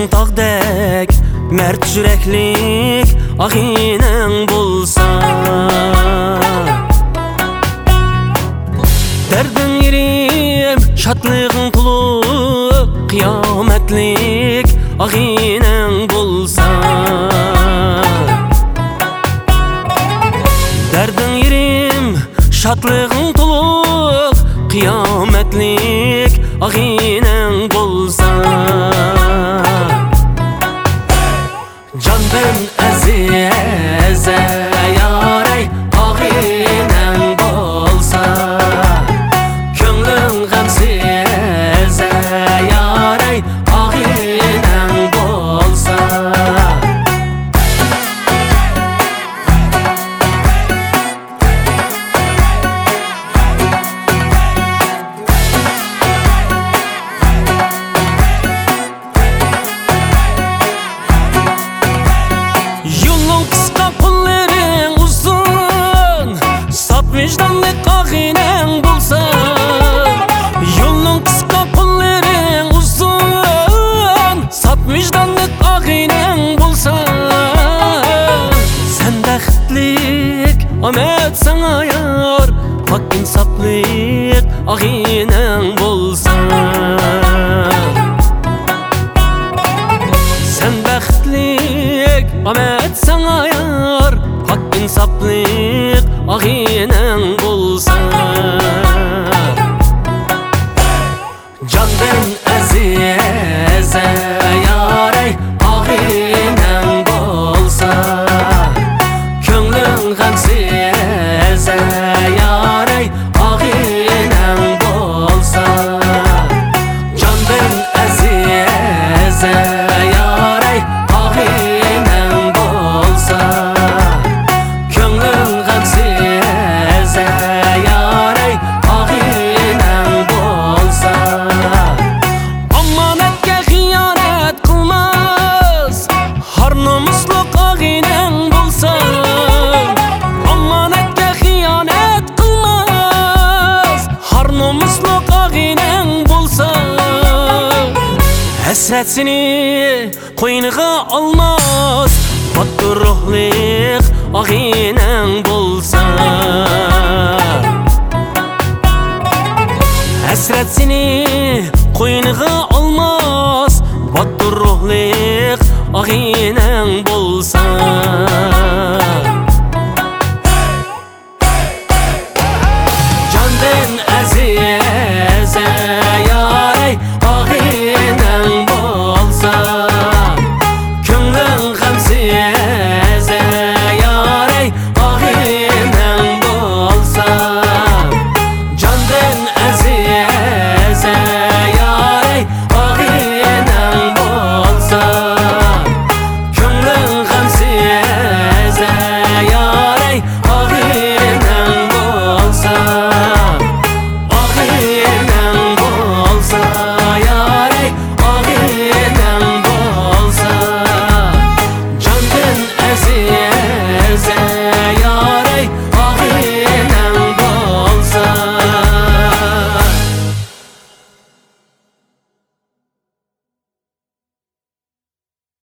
tağdek mert yüreklik ağinen bulsa, derdin yerim şatlığın kulu kıyametlik ağinen bulsa, derdin yerim şatlığın kulu kıyametlik ağinen bulsa, can ben əzizə yarey ağinen bolsa, könlün qəmsizə yarey ağinen bolsa, vicdanlık ağinen bulsa, yolun kısa kolların uzun, sap vicdanlık ağinen bulsa, sen bəxtlik amet sana yar, hak insaplık ağinen bulsa, sen bəxtlik amet sana yar, hak insaplık ağinen bulsa, can ben əzizə yarey ağinen bolsa, könlün qəmsizə yarey ağinen bolsa, can ben əzizə yarey ağinen bolsa, könlün qəmsizə yarey ağinen bolsa, amanətə xiyanət qılmaz, har namusluk ağinen bolsa, amanətə xiyanət qılmaz, har namusluk ağinen bolsa, həsrətini qoynuğa almaz, batdır ruhlik ağinen bolsa, həsrətini qoynuğa almaz, batdır ruhlik ağinen